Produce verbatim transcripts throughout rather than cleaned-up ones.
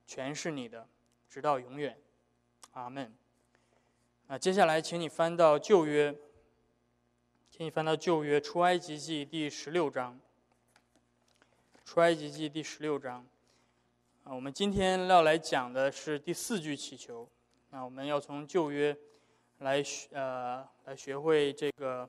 全是你的，直到永远。阿们。那接下来，请你翻到旧约，请你翻到旧约出埃及记第十六章。出埃及记第十六章，啊，我们今天要来讲的是第四句祈求。那我们要从旧约来学呃来学会这个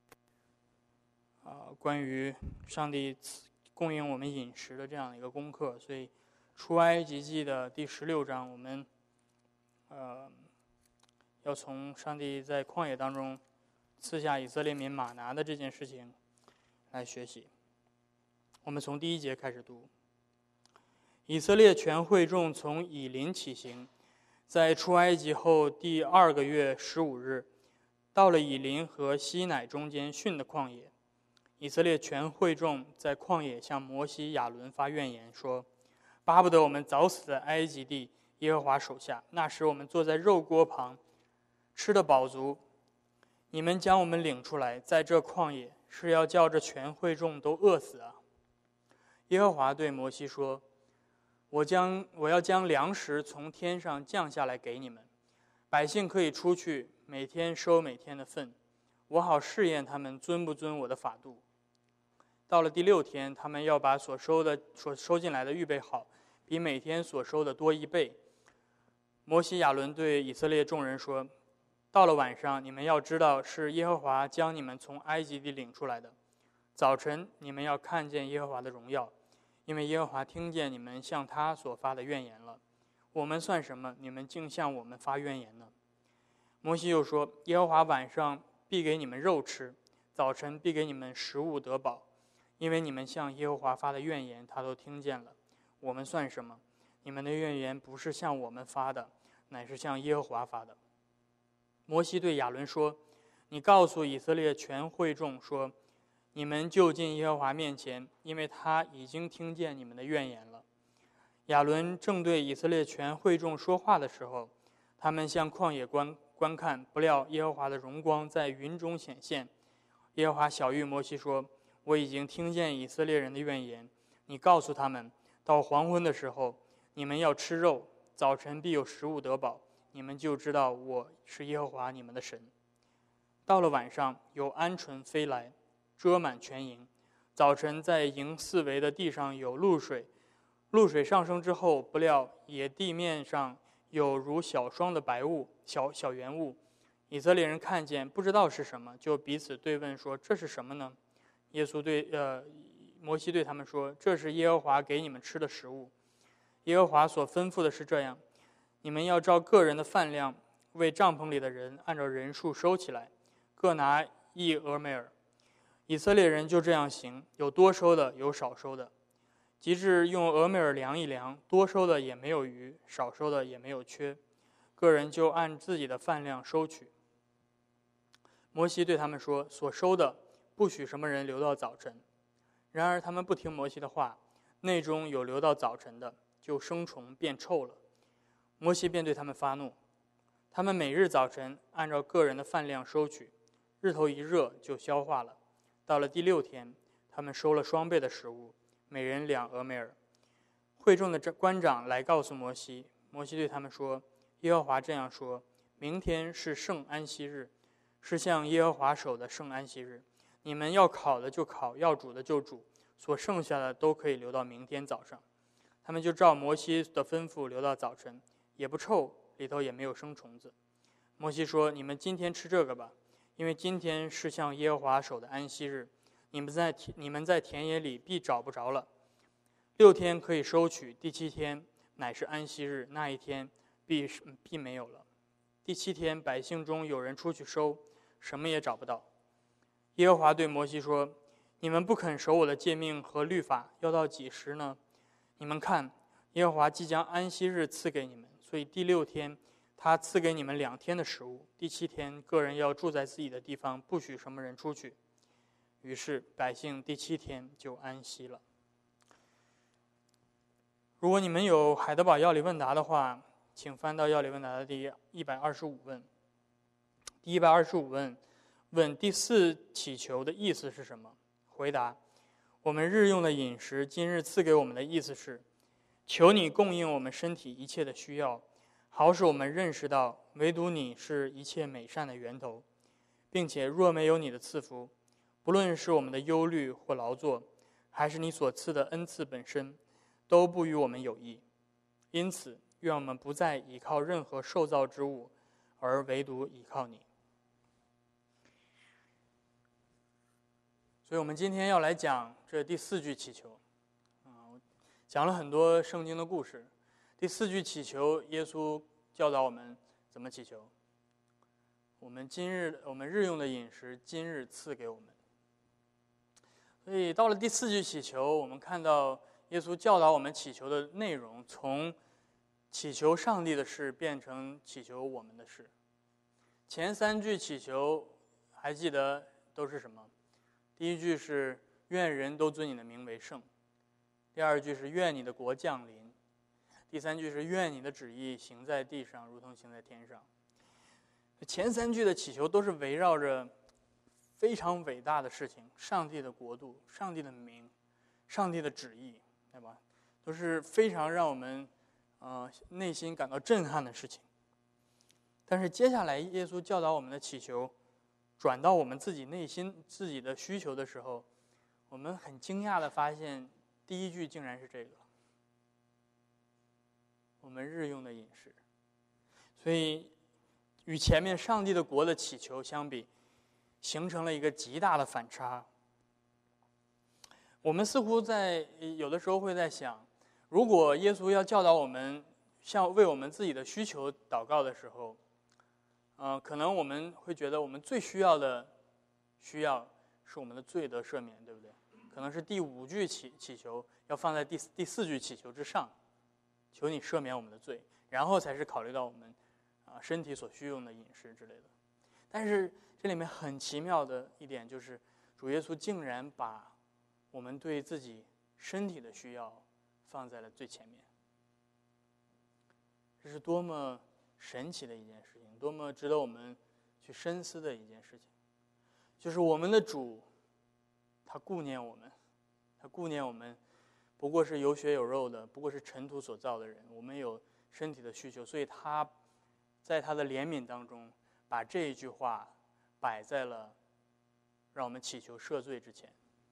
啊、呃、关于上帝供应我们饮食的这样的一个功课。所以，出埃及记的第十六章，我们呃要从上帝在旷野当中赐下以色列民玛拿的这件事情来学习。我们从第一节开始读。以色列全会众从以琳起行，在出埃及后第二个月十五日，到了以琳和西乃中间汛的旷野。以色列全会众在旷野向摩西、亚伦发怨言，说：巴不得我们早死在埃及地耶和华手下，那时我们坐在肉锅旁，吃得饱足。你们将我们领出来，在这旷野，是要叫这全会众都饿死啊！耶和华对摩西说：我将我要将粮食从天上降下来给你们，百姓可以出去，每天收每天的份，我好试验他们遵不遵我的法度。到了第六天，他们要把所收的所收进来的预备好，比每天所收的多一倍。摩西、亚伦对以色列众人说：到了晚上，你们要知道是耶和华将你们从埃及地领出来的。早晨，你们要看见耶和华的荣耀，因为耶和华听见你们向他所发的怨言了。我们算什么？你们竟向我们发怨言呢？摩西又说：耶和华晚上必给你们肉吃，早晨必给你们食物得饱，因为你们向耶和华发的怨言，他都听见了。我们算什么？你们的怨言不是向我们发的，乃是向耶和华发的。摩西对亚伦说：你告诉以色列全会众说，你们就近耶和华面前，因为他已经听见你们的怨言了。亚伦正对以色列全会众说话的时候，他们向旷野观观看，不料耶和华的荣光在云中显现。耶和华晓谕摩西说：我已经听见以色列人的怨言，你告诉他们，到黄昏的时候，你们要吃肉，早晨必有食物得饱，你们就知道我是耶和华你们的神。到了晚上，有鹌鹑飞来，遮满全营。早晨在营四围的地上有露水，露水上升之后，不料野地面上有如小霜的白雾，小小圆雾。以色列人看见，不知道是什么，就彼此对问说：这是什么呢？耶稣对呃摩西对他们说：这是耶和华给你们吃的食物。耶和华所吩咐的是这样：你们要照个人的饭量，为帐篷里的人按照人数收起来，各拿一俄梅尔。以色列人就这样行，有多收的，有少收的。及至用俄梅尔量一量，多收的也没有余，少收的也没有缺，个人就按自己的饭量收取。摩西对他们说：所收的不许什么人留到早晨。然而他们不听摩西的话，内中有留到早晨的，就生虫变臭了。摩西便对他们发怒，他们每日早晨按照个人的饭量收取，日头一热就消化了。到了第六天，他们收了双倍的食物，每人两俄梅尔。会众的官长来告诉摩西，摩西对他们说：耶和华这样说，明天是圣安息日，是向耶和华守的圣安息日。你们要烤的就烤，要煮的就煮，所剩下的都可以留到明天早上。他们就照摩西的吩咐留到早晨，也不臭，里头也没有生虫子。摩西说：你们今天吃这个吧，因为今天是向耶和华守的安息日，你们在你们在田野里必找不着了。六天可以收取，第七天乃是安息日，那一天必必没有了。第七天，百姓中有人出去收，什么也找不到。耶和华对摩西说：你们不肯守我的诫命和律法，要到几时呢？你们看，耶和华即将安息日赐给你们，所以第六天他赐给你们两天的食物，第七天个人要住在自己的地方，不许什么人出去。于是百姓第七天就安息了。如果你们有海德堡要理问答的话，请翻到要理问答的第一百二十五问。第一百二十五问问第四祈求的意思是什么？回答：我们日用的饮食，今日赐给我们的意思是， 求你供应我们身体一切的需要，好使我们认识到唯独你是一切美善的源头，并且若没有你的赐福，不论是我们的忧虑或劳作，还是你所赐的恩赐本身，都不与我们有益。因此愿我们不再依靠任何受造之物，而唯独依靠你。所以我们今天要来讲这第四句祈求，啊，讲了很多圣经的故事。第四句祈求，耶稣教导我们怎么祈求。我们今日我们日用的饮食，今日赐给我们。所以到了第四句祈求，我们看到耶稣教导我们祈求的内容，从祈求上帝的事变成祈求我们的事。前三句祈求还记得都是什么？第一句是愿人都尊你的名为圣，第二句是愿你的国降临，第三句是愿你的旨意行在地上如同行在天上。前三句的祈求都是围绕着非常伟大的事情，上帝的国度、上帝的名、上帝的旨意，对吧？都是非常让我们呃内心感到震撼的事情。但是接下来耶稣教导我们的祈求转到我们自己内心自己的需求的时候，我们很惊讶地发现第一句竟然是这个，我们日用的饮食。所以与前面上帝的国的祈求相比，形成了一个极大的反差。我们似乎在有的时候会在想，如果耶稣要教导我们像为我们自己的需求祷告的时候，呃，可能我们会觉得我们最需要的需要是我们的罪得赦免，对不对？可能是第五句祈祈求要放在第第四句祈求之上，求你赦免我们的罪，然后才是考虑到我们啊身体所需用的饮食之类的。但是这里面很奇妙的一点就是，主耶稣竟然把我们对自己身体的需要放在了最前面。这是多么神奇的一件事情，多么值得我们去深思的一件事情。就是我们的主，他顾念我们，他顾念我们不过是有血有肉的，不过是尘土所造的人，我们有身体的需求，所以他在他的怜悯当中把这一句话摆在了让我们祈求赦罪之前。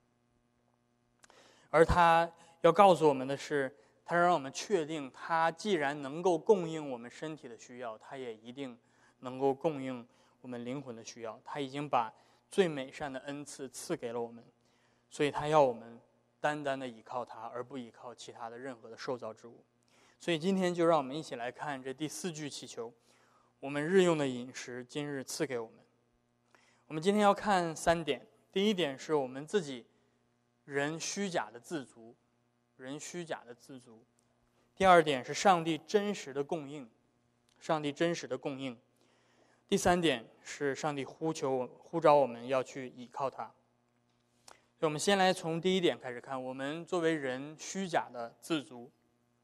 而他要告诉我们的是，他让我们确定，他既然能够供应我们身体的需要，他也一定能够供应我们灵魂的需要。他已经把最美善的恩赐赐给了我们，所以他要我们单单的依靠他，而不依靠其他的任何的受造之物。所以今天就让我们一起来看这第四句祈求，我们日用的饮食今日赐给我们。我们今天要看三点。第一点是我们自己人虚假的自足，人虚假的自足。第二点是上帝真实的供应，上帝真实的供应。第三点是上帝呼求呼召我们要去倚靠他。所以我们先来从第一点开始看，我们作为人虚假的自足。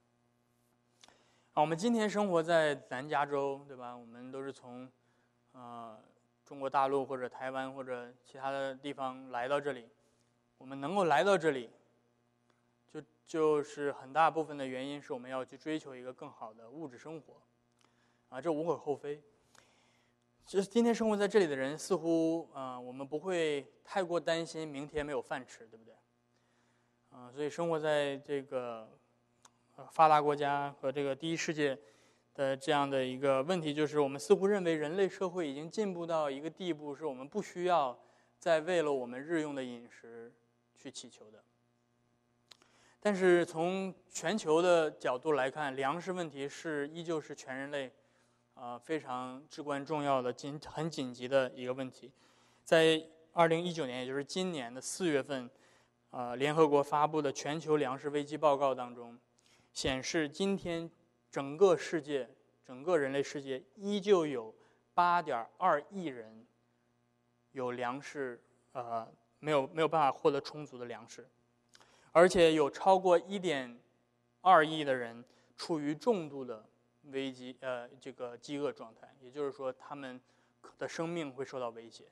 啊，我们今天生活在南加州，对吧？我们都是从呃中国大陆或者台湾或者其他的地方来到这里。我们能够来到这里，就就是很大部分的原因是我们要去追求一个更好的物质生活，啊，这无可厚非。就是今天生活在这里的人，似乎啊、呃，我们不会太过担心明天没有饭吃，对不对？啊、呃，所以生活在这个呃发达国家和这个第一世界的这样的一个问题，就是我们似乎认为人类社会已经进步到一个地步，是我们不需要再为了我们日用的饮食去祈求的。但是从全球的角度来看，粮食问题是依旧是全人类啊、呃、非常至关重要的紧很紧急的一个问题。在二零一九年，也就是今年的四月份，啊、呃、联合国发布的全球粮食危机报告当中显示，今天整个世界整个人类世界依旧有八点二亿人有粮食呃没有没有办法获得充足的粮食，而且有超过一点二亿的人处于重度的危机呃这个饥饿状态，也就是说他们的生命会受到威胁。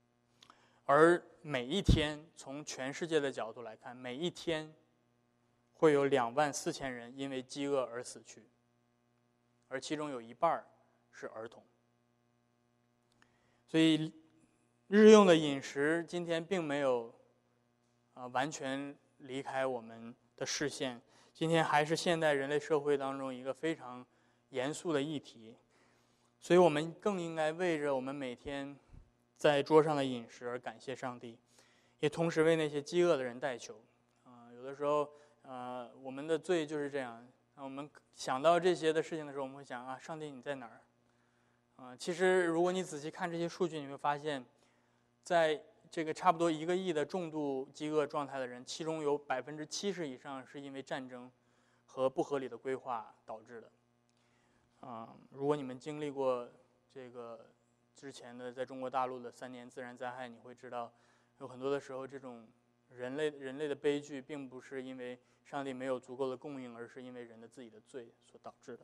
而每一天，从全世界的角度来看，每一天会有两万四千人因为饥饿而死去，而其中有一半是儿童。所以日用的饮食今天并没有啊完全离开我们的视线，今天还是现代人类社会当中一个非常严肃的议题。所以我们更应该为着我们每天在桌上的饮食而感谢上帝，也同时为那些饥饿的人代求。啊、呃，有的时候，呃，我们的罪就是这样。我们想到这些的事情的时候，我们会想啊，上帝你在哪儿？啊、呃，其实如果你仔细看这些数据，你会发现，在这个差不多一个亿的重度饥饿状态的人，其中有百分之七十以上是因为战争和不合理的规划导致的。啊、嗯，如果你们经历过这个之前的在中国大陆的三年自然灾害，你会知道，有很多的时候，这种人类人类的悲剧，并不是因为上帝没有足够的供应，而是因为人的自己的罪所导致的。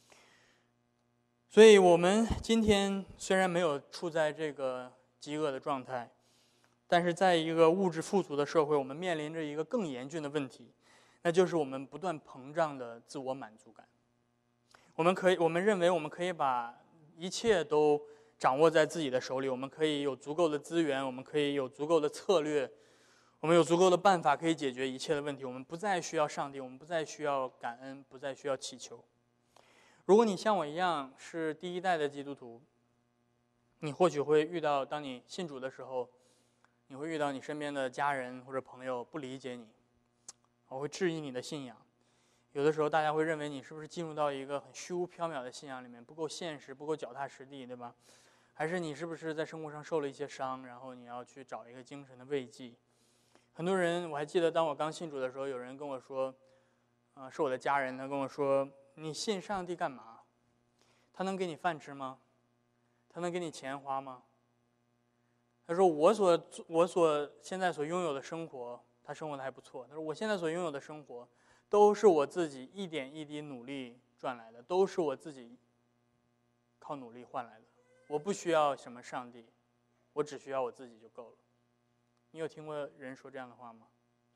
所以，我们今天虽然没有处在这个饥饿的状态，但是在一个物质富足的社会，我们面临着一个更严峻的问题，那就是我们不断膨胀的自我满足感。我们可以，我们认为我们可以把一切都掌握在自己的手里，我们可以有足够的资源，我们可以有足够的策略，我们有足够的办法可以解决一切的问题。我们不再需要上帝，我们不再需要感恩，不再需要祈求。如果你像我一样是第一代的基督徒，你或许会遇到，当你信主的时候，你会遇到你身边的家人或者朋友不理解你，我会质疑你的信仰。有的时候大家会认为你是不是进入到一个很虚无缥缈的信仰里面，不够现实，不够脚踏实地，对吧？还是你是不是在生活上受了一些伤，然后你要去找一个精神的慰藉？很多人，我还记得当我刚信主的时候，有人跟我说，啊、呃，是我的家人，他跟我说，你信上帝干嘛？他能给你饭吃吗？他能给你钱花吗？他说我所我所现在所拥有的生活，他生活的还不错。他说我现在所拥有的生活，都是我自己一点一滴努力赚来的，都是我自己靠努力换来的。我不需要什么上帝，我只需要我自己就够了。你有听过人说这样的话吗？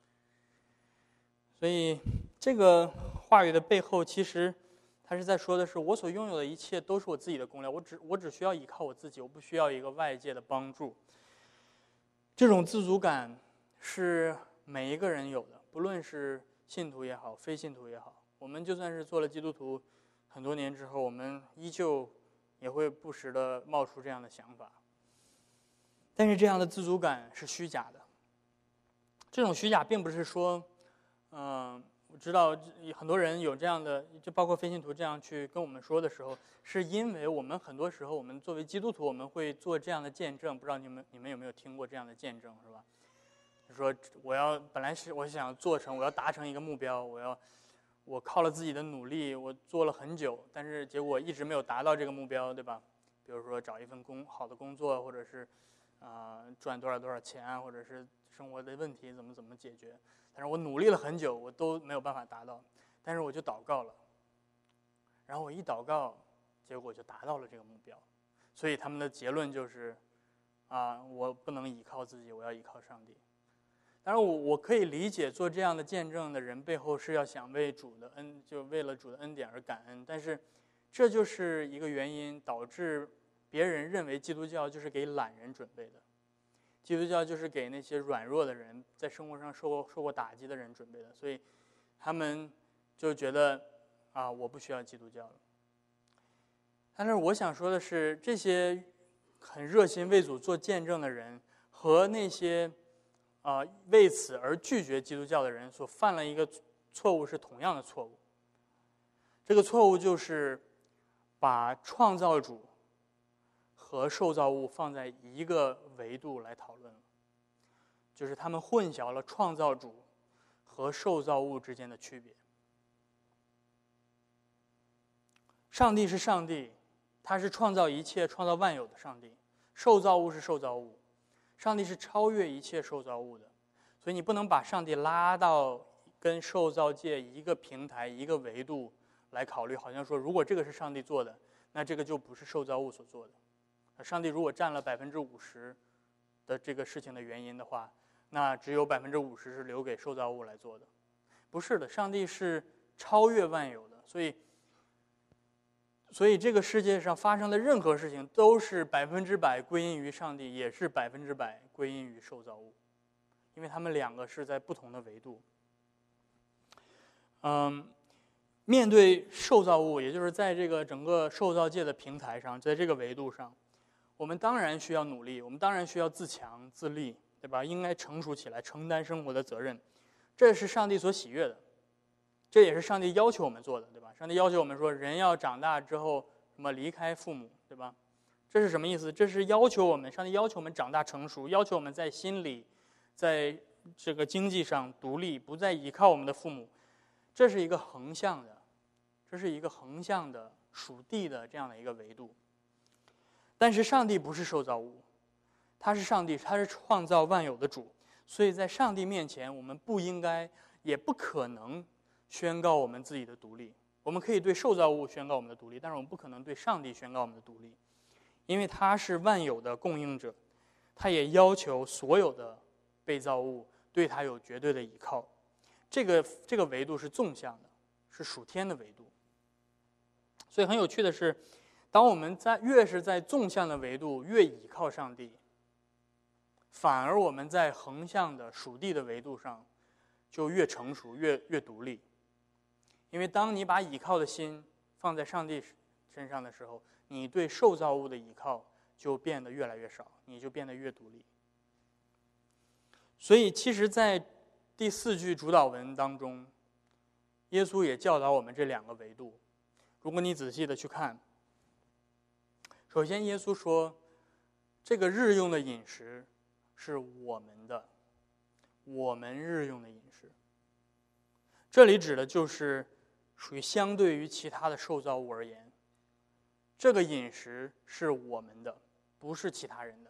所以这个话语的背后，其实他是在说的是，我所拥有的一切都是我自己的功劳，我只我只需要依靠我自己，我不需要一个外界的帮助。这种自足感是每一个人有的，不论是信徒也好，非信徒也好。我们就算是做了基督徒很多年之后，我们依旧也会不时地冒出这样的想法。但是这样的自足感是虚假的。这种虚假并不是说，嗯、呃，我知道很多人有这样的，就包括非信徒这样去跟我们说的时候，是因为我们很多时候，我们作为基督徒，我们会做这样的见证。不知道你们你们有没有听过这样的见证，是吧？就说我要本来是我想做成，我要达成一个目标，我要我靠了自己的努力，我做了很久，但是结果一直没有达到这个目标，对吧？比如说找一份工好的工作，或者是啊、呃、赚多少多少钱，或者是生活的问题怎么怎么解决。但是我努力了很久，我都没有办法达到，但是我就祷告了，然后我一祷告，结果就达到了这个目标。所以他们的结论就是啊，我不能依靠自己，我要依靠上帝。当然我我可以理解做这样的见证的人背后是要想为主的恩，就为了主的恩典而感恩，但是这就是一个原因，导致别人认为基督教就是给懒人准备的，基督教就是给那些软弱的人，在生活上受过受过打击的人准备的，所以他们就觉得啊，我不需要基督教了。但是我想说的是，这些很热心为主做见证的人和那些啊、呃，为此而拒绝基督教的人所犯了一个错误是同样的错误。这个错误就是把创造主和受造物放在一个维度来讨论了，就是他们混淆了创造主和受造物之间的区别。上帝是上帝，他是创造一切、创造万有的上帝；受造物是受造物。上帝是超越一切受造物的，所以你不能把上帝拉到跟受造界一个平台、一个维度来考虑，好像说如果这个是上帝做的，那这个就不是受造物所做的。上帝如果占了百分之五十的这个事情的原因的话，那只有百分之五十是留给受造物来做的。 不是的，上帝是超越万有的，所以，所以这个世界上发生的任何事情都是百分之百归因于上帝，也是百分之百归因于受造物，因为他们两个是在不同的维度。嗯，面对受造物，也就是在这个整个受造界的平台上，在这个维度上，我们当然需要努力，我们当然需要自强自立，对吧？应该成熟起来，承担生活的责任，这是上帝所喜悦的，这也是上帝要求我们做的，对吧？上帝要求我们说，人要长大之后什么离开父母，对吧？这是什么意思？这是要求我们，上帝要求我们长大成熟，要求我们在心理，在这个经济上独立，不再依靠我们的父母。这是一个横向的，这是一个横向的属地的这样的一个维度。但是上帝不是受造物，他是上帝，他是创造万有的主，所以在上帝面前，我们不应该也不可能宣告我们自己的独立。我们可以对受造物宣告我们的独立，但是我们不可能对上帝宣告我们的独立，因为他是万有的供应者，他也要求所有的被造物对他有绝对的依靠。这个这个维度是纵向的，是属天的维度。所以很有趣的是，当我们在越是在纵向的维度越倚靠上帝，反而我们在横向的属地的维度上就越成熟，越越独立。因为当你把倚靠的心放在上帝身上的时候，你对受造物的倚靠就变得越来越少，你就变得越独立。所以其实在第四句主导文当中，耶稣也教导我们这两个维度。如果你仔细的去看，首先耶稣说，这个日用的饮食是我们的，我们日用的饮食。这里指的就是属于相对于其他的受造物而言，这个饮食是我们的，不是其他人的。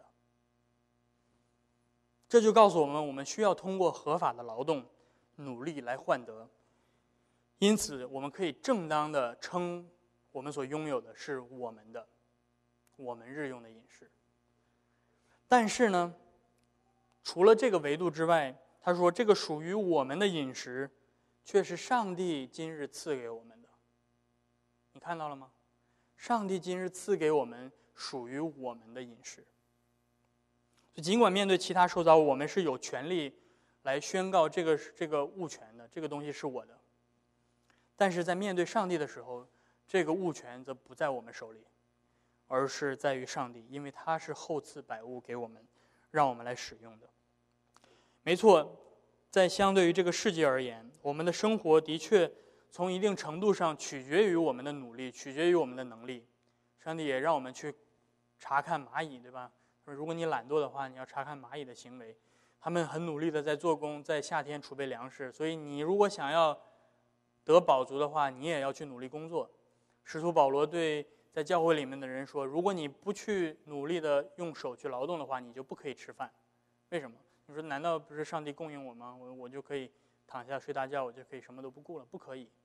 这就告诉我们，我们需要通过合法的劳动努力来换得。因此我们可以正当的称我们所拥有的是我们的，我们日用的饮食。但是呢，除了这个维度之外，他说这个属于我们的饮食却是上帝今日赐给我们的。你看到了吗？上帝今日赐给我们属于我们的饮食。尽管面对其他受造物，我们是有权利来宣告这个这个物权的，这个东西是我的。但是在面对上帝的时候，这个物权则不在我们手里，而是在于上帝，因为他是厚赐百物给我们，让我们来使用的。没错，在相对于这个世界而言，我们的生活的确从一定程度上取决于我们的努力，取决于我们的能力。上帝也让我们去查看蚂蚁，对吧？如果你懒惰的话，你要查看蚂蚁的行为，他们很努力的在做工，在夏天储备粮食。所以你如果想要得饱足的话，你也要去努力工作。使徒保罗对在教会里面的人说，如果你不去努力的用手去劳动的话，你就不可以吃饭。为什么？你说难道不是上帝供应我吗？我我就可以躺下睡大觉，我就可以什么都不顾了？不可以。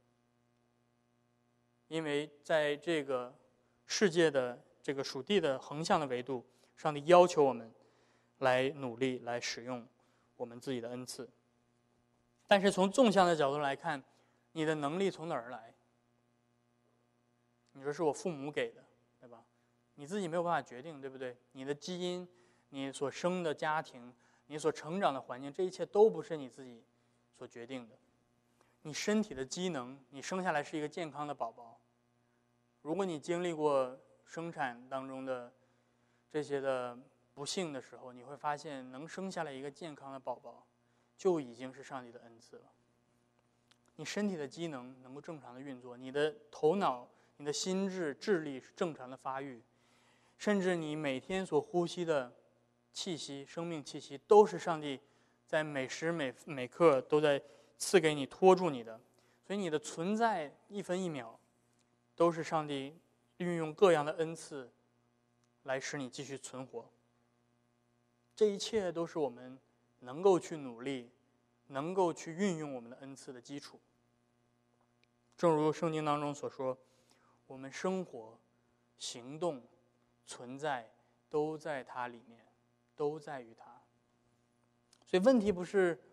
因为在这个世界的这个属地的横向的维度，上帝要求我们来努力来使用我们自己的恩赐。但是从纵向的角度来看，你的能力从哪儿来？你说是我父母给的，对吧？你自己没有办法决定，对不对？你的基因，你所生的家庭，你所成长的环境，这一切都不是你自己所决定的。你身体的机能，你生下来是一个健康的宝宝，如果你经历过生产当中的这些的不幸的时候，你会发现能生下来一个健康的宝宝就已经是上帝的恩赐了。你身体的机能能够正常的运作，你的头脑、你的心智、智力是正常的发育，甚至你每天所呼吸的气息、生命气息都是上帝在每时每每刻都在赐给你、托住你的。所以你的存在一分一秒都是上帝运用各样的恩赐来使你继续存活。这一切都是我们能够去努力，能够去运用我们的恩赐的基础。正如圣经当中所说，我们生活、行动、存在都在它里面，都在于它。所以问题不是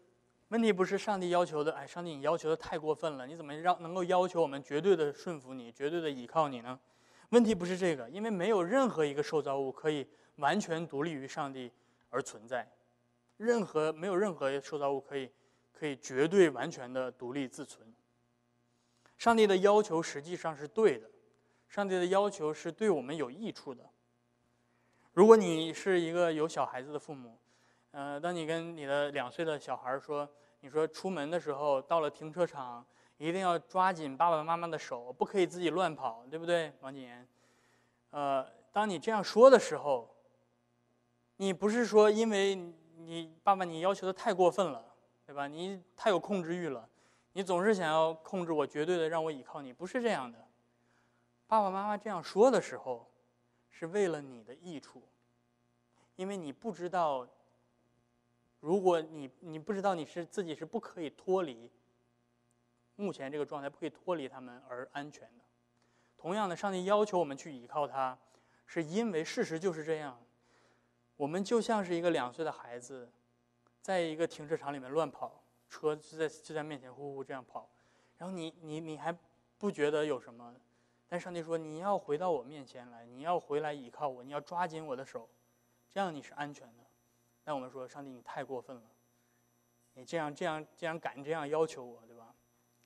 问题不是上帝要求的，哎，上帝你要求的太过分了，你怎么让能够要求我们绝对的顺服你，绝对的倚靠你呢？问题不是这个，因为没有任何一个受造物可以完全独立于上帝而存在，任何没有任何受造物可以可以绝对完全的独立自存。上帝的要求实际上是对的，上帝的要求是对我们有益处的。如果你是一个有小孩子的父母，呃，当你跟你的两岁的小孩说，你说出门的时候到了停车场，一定要抓紧爸爸妈妈的手，不可以自己乱跑，对不对，王谨言？呃，当你这样说的时候，你不是说因为你爸爸你要求的太过分了，对吧？你太有控制欲了，你总是想要控制我，绝对的让我倚靠你，不是这样的。爸爸妈妈这样说的时候，是为了你的益处，因为你不知道，如果你你不知道你是自己是不可以脱离目前这个状态，不可以脱离他们而安全的。同样的，上帝要求我们去倚靠他，是因为事实就是这样。我们就像是一个两岁的孩子，在一个停车场里面乱跑，车就在就在面前呼呼这样跑，然后你你你还不觉得有什么？但上帝说你要回到我面前来，你要回来倚靠我，你要抓紧我的手，这样你是安全的。但我们说，上帝你太过分了，你这样这样这样敢这样要求我，对吧？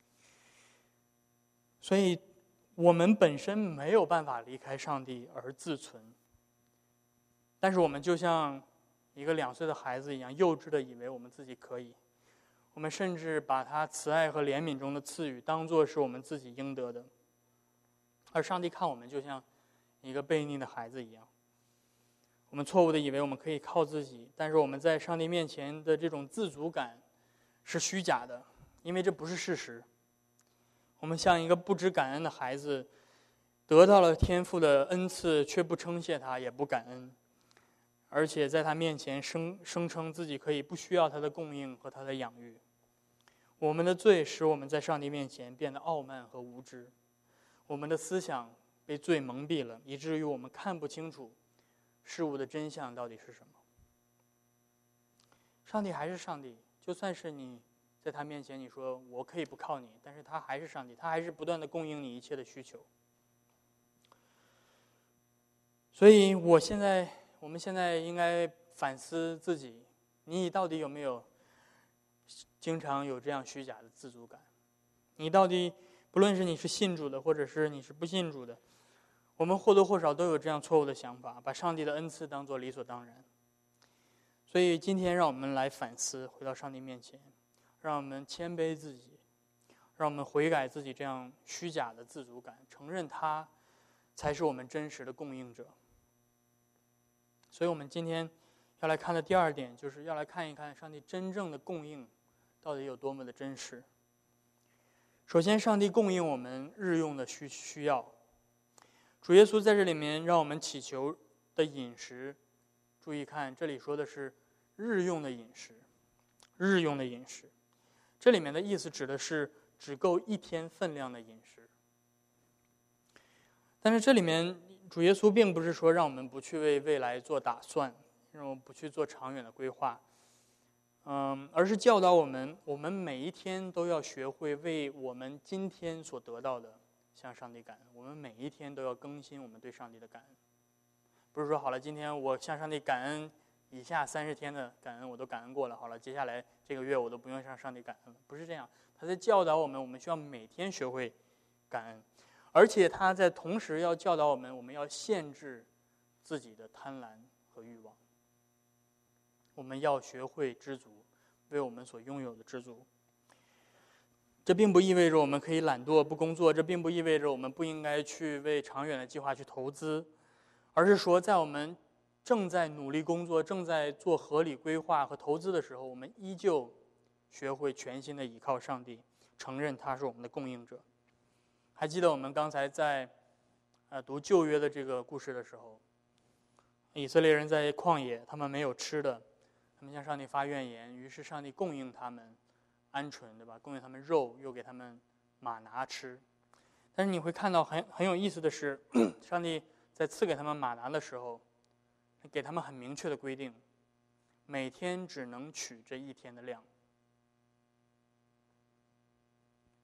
所以我们本身没有办法离开上帝而自存，但是我们就像一个两岁的孩子一样，幼稚的以为我们自己可以，我们甚至把他慈爱和怜悯中的赐予当作是我们自己应得的，而上帝看我们就像一个悖逆的孩子一样，我们错误的以为我们可以靠自己，但是我们在上帝面前的这种自足感是虚假的，因为这不是事实。我们像一个不知感恩的孩子，得到了天父的恩赐，却不称谢他，也不感恩，而且在他面前声声称自己可以不需要他的供应和他的养育。我们的罪使我们在上帝面前变得傲慢和无知，我们的思想被罪蒙蔽了，以至于我们看不清楚事物的真相到底是什么。上帝还是上帝，就算是你在他面前你说我可以不靠你，但是他还是上帝，他还是不断的供应你一切的需求。所以我现在我们现在应该反思自己，你到底有没有经常有这样虚假的自足感？你到底不论是你是信主的，或者是你是不信主的，我们或多或少都有这样错误的想法，把上帝的恩赐当作理所当然。所以今天让我们来反思，回到上帝面前，让我们谦卑自己，让我们悔改自己这样虚假的自足感，承认他才是我们真实的供应者。所以我们今天要来看的第二点，就是要来看一看上帝真正的供应到底有多么的真实。首先，上帝供应我们日用的需需要。主耶稣在这里面让我们祈求的饮食，注意看，这里说的是日用的饮食，日用的饮食，这里面的意思指的是只够一天分量的饮食。但是这里面主耶稣并不是说让我们不去为未来做打算，让我们不去做长远的规划，嗯，而是教导我们，我们每一天都要学会为我们今天所得到的向上帝感恩。我们每一天都要更新我们对上帝的感恩，不是说好了，今天我向上帝感恩，以下三十天的感恩我都感恩过了，好了，接下来这个月我都不用向上帝感恩了，不是这样。他在教导我们，我们需要每天学会感恩，而且他在同时要教导我们，我们要限制自己的贪婪和欲望。我们要学会知足，为我们所拥有的知足。这并不意味着我们可以懒惰不工作，这并不意味着我们不应该去为长远的计划去投资，而是说在我们正在努力工作，正在做合理规划和投资的时候，我们依旧学会全心的倚靠上帝，承认他是我们的供应者。还记得我们刚才在呃读旧约的这个故事的时候，以色列人在旷野，他们没有吃的，他们向上帝发怨言，于是上帝供应他们鹌鹑，对吧？供应他们肉，又给他们玛拿吃。但是你会看到很很有意思的是，上帝在赐给他们玛拿的时候，给他们很明确的规定，每天只能取这一天的量。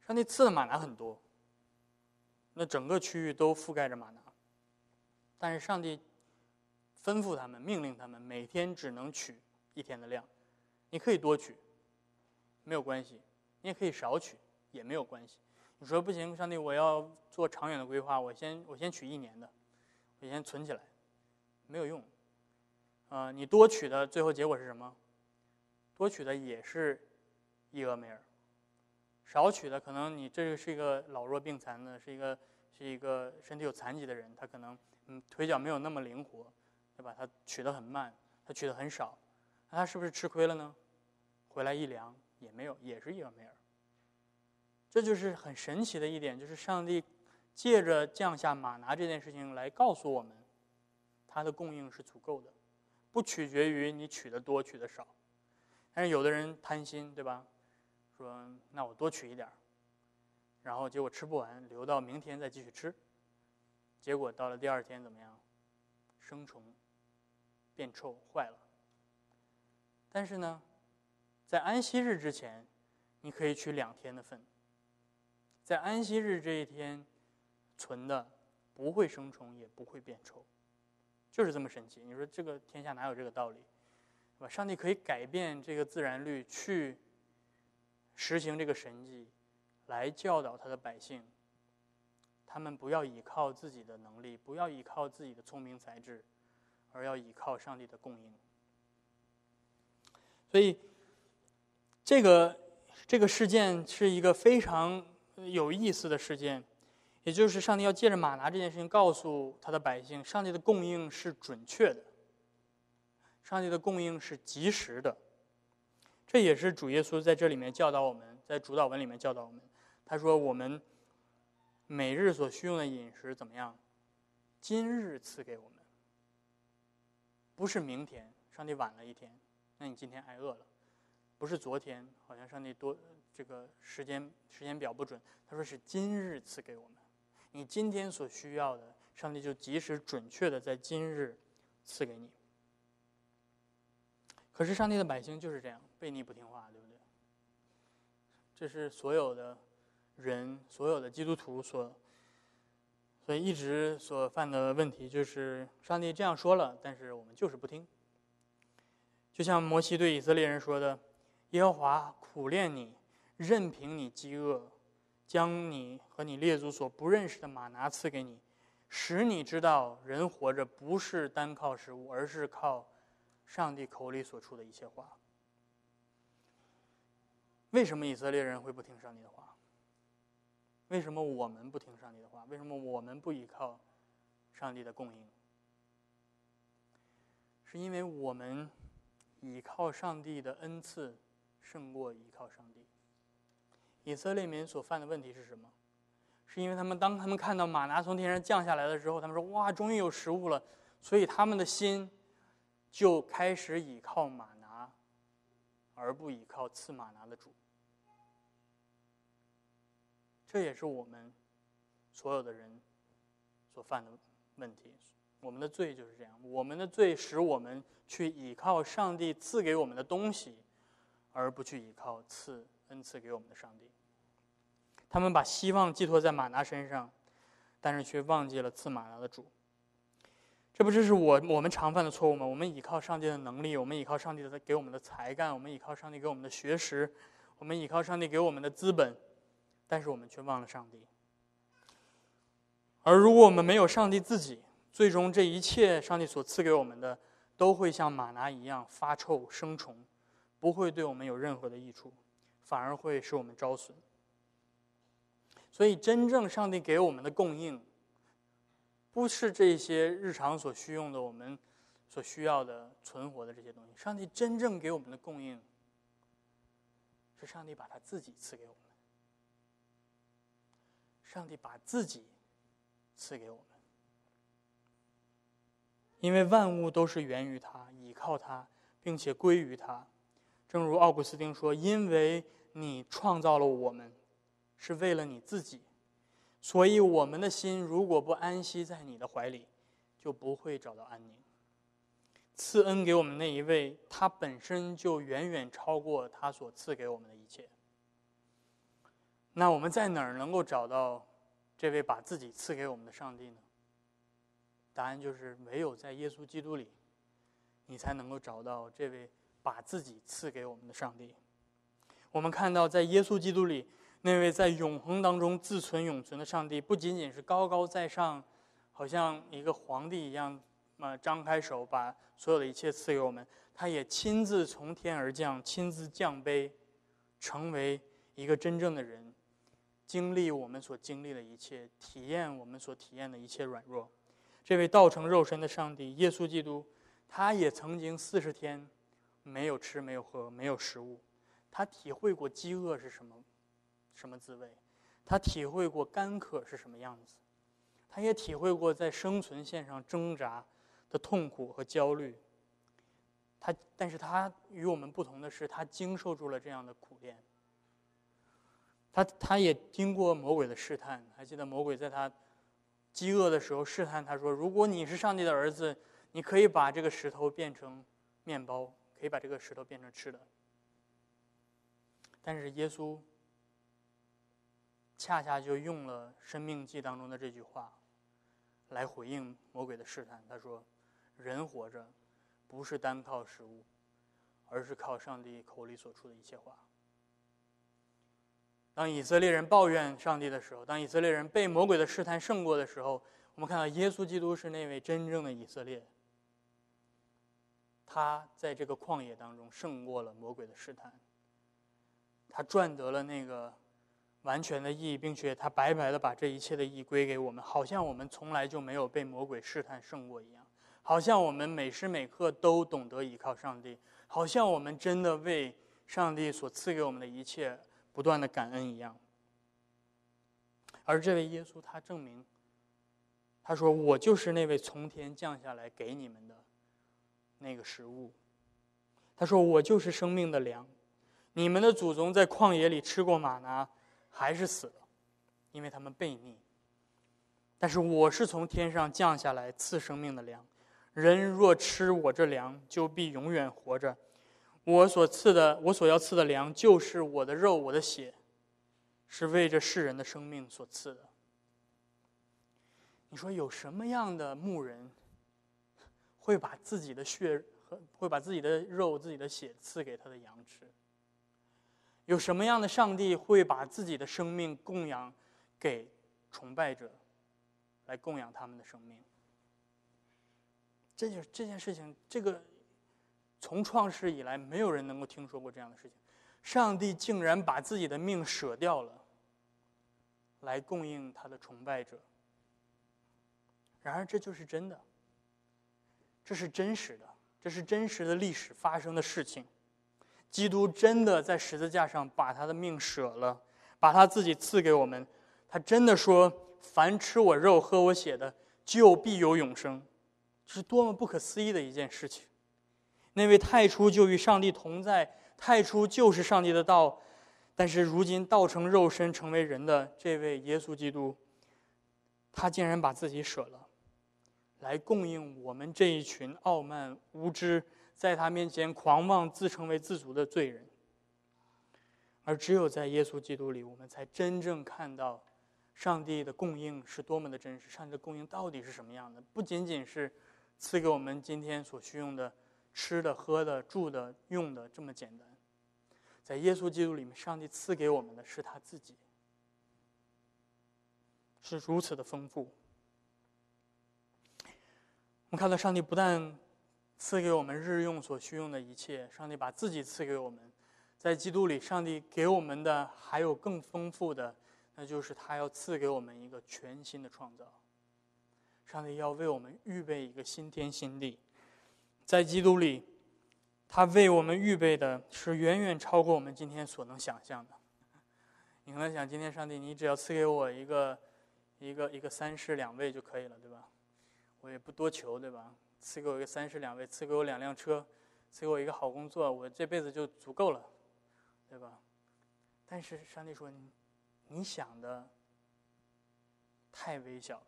上帝赐的玛拿很多，那整个区域都覆盖着玛拿，但是上帝吩咐他们，命令他们每天只能取一天的量。你可以多取，没有关系；你也可以少取，也没有关系。你说不行，上帝，我要做长远的规划，我先我先取一年的，我先存起来，没有用。啊、呃，你多取的最后结果是什么？多取的也是一俄梅尔，少取的可能你这是一个老弱病残的，是一个是一个身体有残疾的人，他可能嗯腿脚没有那么灵活，对吧？他取得很慢，他取得很少，那他是不是吃亏了呢？回来一量也没有，也是一俄梅尔。这就是很神奇的一点，就是上帝借着降下玛拿这件事情来告诉我们，他的供应是足够的，不取决于你取的多取的少。但是有的人贪心，对吧？说那我多取一点，然后结果吃不完，留到明天再继续吃，结果到了第二天怎么样？生虫、变臭、坏了。但是呢，在安息日之前，你可以取两天的份。在安息日这一天存的不会生虫，也不会变臭，就是这么神奇。你说这个天下哪有这个道理？对吧？上帝可以改变这个自然律，去实行这个神迹，来教导他的百姓，他们不要依靠自己的能力，不要依靠自己的聪明才智，而要依靠上帝的供应。所以，这个这个事件是一个非常有意思的事件，也就是上帝要借着玛拿这件事情告诉他的百姓，上帝的供应是准确的，上帝的供应是及时的。这也是主耶稣在这里面教导我们，在主祷文里面教导我们，他说我们每日所需用的饮食怎么样？今日赐给我们，不是明天，上帝晚了一天，那你今天挨饿了。不是昨天，好像上帝多这个时间时间表不准。他说是今日赐给我们，你今天所需要的，上帝就及时准确的在今日赐给你。可是上帝的百姓就是这样悖逆不听话，对不对？这是所有的人，所有的基督徒所所以一直所犯的问题，就是上帝这样说了，但是我们就是不听。就像摩西对以色列人说的，耶和华苦练你，任凭你饥饿，将你和你列祖所不认识的玛拿赐给你，使你知道人活着不是单靠食物，而是靠上帝口里所出的一切话。为什么以色列人会不听上帝的话？为什么我们不听上帝的话？为什么我们不依靠上帝的供应？是因为我们依靠上帝的恩赐胜过依靠上帝。以色列民所犯的问题是什么？是因为他们当他们看到玛拿从天上降下来的时候，他们说哇，终于有食物了，所以他们的心就开始倚靠玛拿，而不倚靠赐玛拿的主。这也是我们所有的人所犯的问题。我们的罪就是这样，我们的罪使我们去倚靠上帝赐给我们的东西，而不去倚靠赐恩赐给我们的上帝。他们把希望寄托在玛拿身上，但是却忘记了赐玛拿的主。这不就是我我们常犯的错误吗？我们依靠上帝的能力，我们依靠上帝的给我们的才干，我们依靠上帝给我们的学识，我们依靠上帝给我们的资本，但是我们却忘了上帝。而如果我们没有上帝自己，最终这一切上帝所赐给我们的都会像玛拿一样发臭生虫，不会对我们有任何的益处，反而会使我们招损。所以真正上帝给我们的供应，不是这些日常所需用的我们所需要的存活的这些东西，上帝真正给我们的供应是上帝把他自己赐给我们，上帝把自己赐给我们。因为万物都是源于他，倚靠他，并且归于他。正如奥古斯丁说，因为你创造了我们，是为了你自己，所以我们的心如果不安息在你的怀里，就不会找到安宁。赐恩给我们那一位，他本身就远远超过他所赐给我们的一切。 那我们在哪儿能够找到这位把自己赐给我们的上帝呢？答案就是唯有在耶稣基督里，你才能够找到这位把自己赐给我们的上帝。我们看到在耶稣基督里，那位在永恒当中自存永存的上帝，不仅仅是高高在上，好像一个皇帝一样，呃，张开手把所有的一切赐给我们，他也亲自从天而降，亲自降卑，成为一个真正的人，经历我们所经历的一切，体验我们所体验的一切软弱。这位道成肉身的上帝耶稣基督，他也曾经四十天没有吃没有喝没有食物，他体会过饥饿是什么什么滋味，他体会过干渴是什么样子，他也体会过在生存线上挣扎的痛苦和焦虑。他但是他与我们不同的是，他经受住了这样的苦练。他他也经过魔鬼的试探，还记得魔鬼在他饥饿的时候试探他说，如果你是上帝的儿子，你可以把这个石头变成面包，可以把这个石头变成吃的。但是耶稣恰恰就用了申命记当中的这句话来回应魔鬼的试探。他说，人活着不是单靠食物，而是靠上帝口里所出的一切话。当以色列人抱怨上帝的时候，当以色列人被魔鬼的试探胜过的时候，我们看到耶稣基督是那位真正的以色列。他在这个旷野当中胜过了魔鬼的试探，他赚得了那个完全的义，并且他白白的把这一切的义归给我们，好像我们从来就没有被魔鬼试探胜过一样，好像我们每时每刻都懂得依靠上帝，好像我们真的为上帝所赐给我们的一切不断的感恩一样。而这位耶稣他证明，他说，我就是那位从天降下来给你们的那个食物。他说，我就是生命的粮。你们的祖宗在旷野里吃过玛拿，还是死了，因为他们悖逆。但是我是从天上降下来赐生命的粮，人若吃我这粮，就必永远活着。我所赐的，我所要赐的粮，就是我的肉，我的血，是为这世人的生命所赐的。你说有什么样的牧人会把自己的血和会把自己的肉、自己的血赐给他的羊吃？有什么样的上帝会把自己的生命供养给崇拜者，来供养他们的生命？这就这件事情，这个从创世以来，没有人能够听说过这样的事情。上帝竟然把自己的命舍掉了，来供应他的崇拜者。然而，这就是真的，这是真实的，这是真实的历史发生的事情。基督真的在十字架上把他的命舍了，把他自己赐给我们。他真的说，凡吃我肉喝我血的，就必有永生。这是多么不可思议的一件事情。那位太初就与上帝同在，太初就是上帝的道，但是如今道成肉身成为人的这位耶稣基督，他竟然把自己舍了，来供应我们这一群傲慢无知，在他面前狂妄自称为自足的罪人。而只有在耶稣基督里，我们才真正看到上帝的供应是多么的真实，上帝的供应到底是什么样的。不仅仅是赐给我们今天所需用的吃的喝的住的用的这么简单，在耶稣基督里面，上帝赐给我们的是他自己，是如此的丰富。我们看到上帝不但赐给我们日用所需用的一切，上帝把自己赐给我们。在基督里，上帝给我们的还有更丰富的，那就是他要赐给我们一个全新的创造。上帝要为我们预备一个新天新地。在基督里，他为我们预备的是远远超过我们今天所能想象的。你可能想，今天上帝你只要赐给我一个一个一个三室两卫就可以了，对吧？我也不多求，对吧？赐给我一个三室两卫，赐给我两辆车，赐给我一个好工作，我这辈子就足够了，对吧？但是上帝说，你你想的太微小了。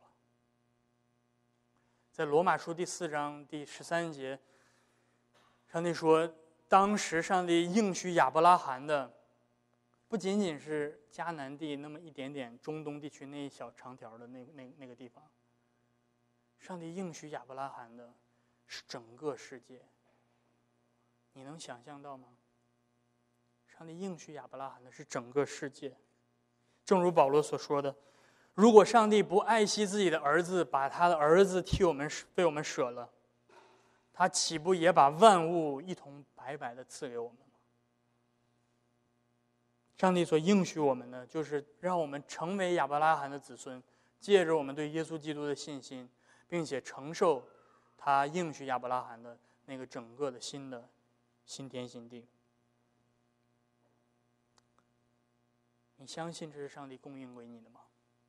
在罗马书第四章第十三节，上帝说，当时上帝应许亚伯拉罕的不仅仅是迦南地那么一点点，中东地区那一小长条的那那那个地方。上帝应许亚伯拉罕的是整个世界，你能想象到吗？上帝应许亚伯拉罕的是整个世界。正如保罗所说的，如果上帝不爱惜自己的儿子，把他的儿子替我们为我们舍了，他岂不也把万物一同白白的赐给我们吗？上帝所应许我们的，就是让我们成为亚伯拉罕的子孙，借着我们对耶稣基督的信心，并且承受他应许亚伯拉罕的那个整个的新的新天新地。你相信这是上帝供应给你的吗？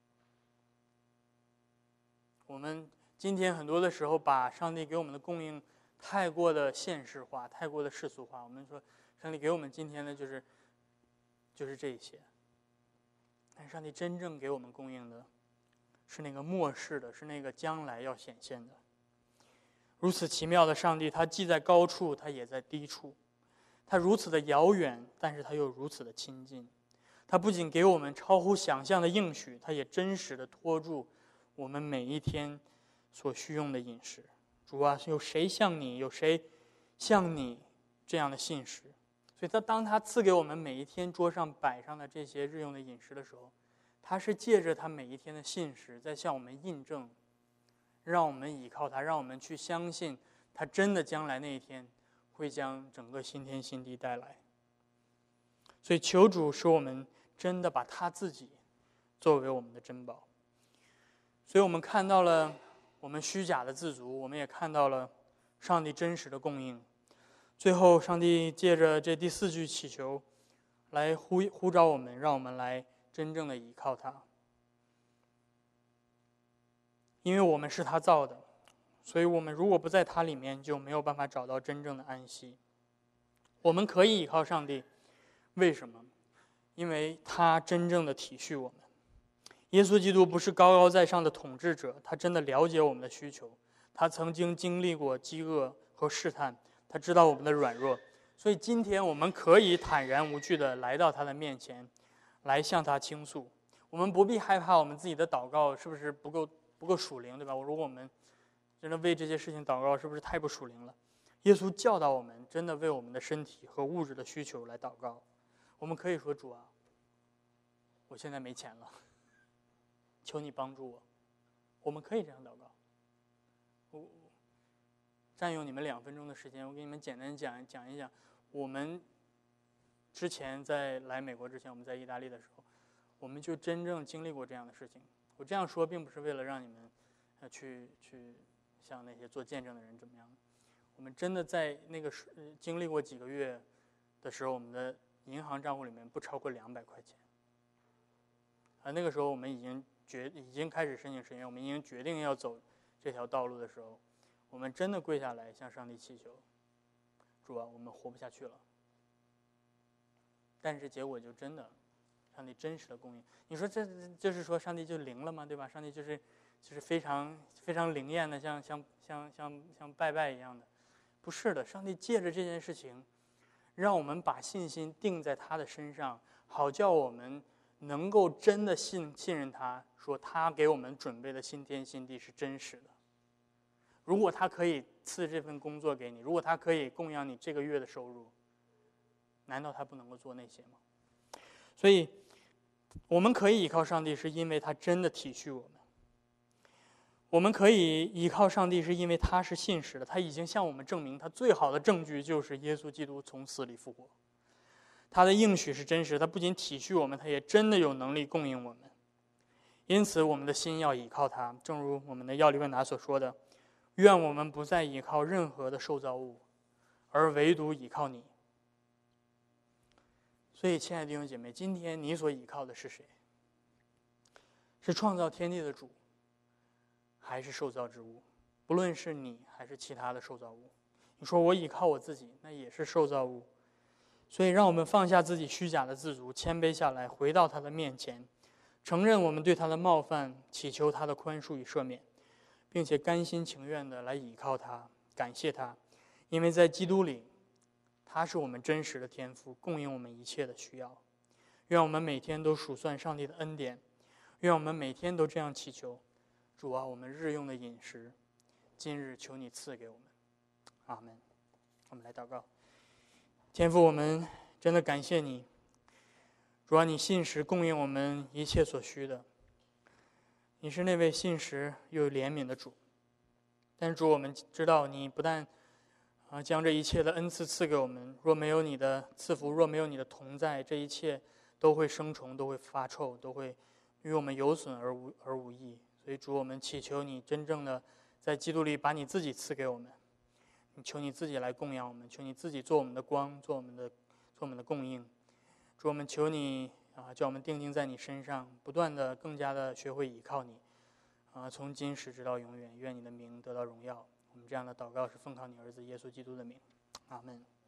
我们今天很多的时候把上帝给我们的供应太过的现实化，太过的世俗化。我们说上帝给我们今天的就是就是这些，但上帝真正给我们供应的是那个末世的，是那个将来要显现的。如此奇妙的上帝，他既在高处，他也在低处，他如此的遥远，但是他又如此的亲近。他不仅给我们超乎想象的应许，他也真实的托住我们每一天所需用的饮食。主啊，有谁像你，有谁像你这样的信实？所以他当他赐给我们每一天桌上摆上的这些日用的饮食的时候，他是借着他每一天的信实在向我们印证，让我们倚靠他，让我们去相信他真的将来那一天会将整个新天新地带来。所以求主使我们真的把他自己作为我们的珍宝。所以我们看到了我们虚假的自足，我们也看到了上帝真实的供应。最后上帝借着这第四句祈求来呼呼召我们，让我们来真正的依靠他。因为我们是他造的，所以我们如果不在他里面，就没有办法找到真正的安息。我们可以依靠上帝，为什么？因为他真正的体恤我们。耶稣基督不是高高在上的统治者，他真的了解我们的需求，他曾经经历过饥饿和试探，他知道我们的软弱，所以今天我们可以坦然无惧地来到他的面前，来向他倾诉。我们不必害怕我们自己的祷告是不是不够不够属灵，对吧？如果我们真的为这些事情祷告，是不是太不属灵了？耶稣教导我们，真的为我们的身体和物质的需求来祷告。我们可以说，主啊，我现在没钱了，求你帮助我。我们可以这样祷告。我占用你们两分钟的时间，我给你们简单讲讲一讲，我们之前在来美国之前，我们在意大利的时候，我们就真正经历过这样的事情。我这样说并不是为了让你们呃去去像那些做见证的人怎么样。我们真的在那个经历过几个月的时候，我们的银行账户里面不超过两百块钱。啊，那个时候我们已经决已经开始申请神学，我们已经决定要走这条道路的时候，我们真的跪下来向上帝祈求，主啊，我们活不下去了。但是结果就真的，上帝真实的供应。你说这就是说上帝就灵了吗？对吧？上帝就是就是非常非常灵验的，像像像像像拜拜一样的，不是的。上帝借着这件事情，让我们把信心定在他的身上，好叫我们能够真的信信任他，说他给我们准备的新天新地是真实的。如果他可以赐这份工作给你，如果他可以供养你这个月的收入，难道他不能够做那些吗？所以我们可以依靠上帝，是因为他真的体恤我们。我们可以依靠上帝，是因为他是信实的，他已经向我们证明，他最好的证据就是耶稣基督从死里复活。他的应许是真实，他不仅体恤我们，他也真的有能力供应我们。因此我们的心要依靠他，正如我们的要理问答所说的，愿我们不再依靠任何的受造物，而唯独依靠你。所以亲爱的弟兄姐妹，今天你所依靠的是谁？是创造天地的主，还是受造之物？不论是你还是其他的受造物，你说我依靠我自己，那也是受造物。所以让我们放下自己虚假的自足，谦卑下来，回到他的面前，承认我们对他的冒犯，祈求他的宽恕与赦免，并且甘心情愿的来倚靠他，感谢他，因为在基督里他是我们真实的天父，供应我们一切的需要。 愿我们每天都数算上帝的恩典，愿我们每天都这样祈求：主啊，我们日用的饮食，今日求你赐给我们。阿们。我们来祷告。天父，我们真的感谢你，主啊，你信实供应我们一切所需的。你是那位信实又有怜悯的主。但是主，我们知道你不但啊将这一切的恩赐赐给我们，若没有你的赐福，若没有你的同在，这一切都会生虫，都会发臭，都会与我们有损而无而无益。所以主，我们祈求你真正的在基督里把你自己赐给我们，你求你自己来供养我们，求你自己做我们的光，做我们的做我们的供应。主，我们求你啊，叫我们定睛在你身上，不断的更加的学会倚靠你啊，从今时直到永远。愿你的名得到荣耀。我们这样的祷告是奉靠你儿子耶稣基督的名，阿们。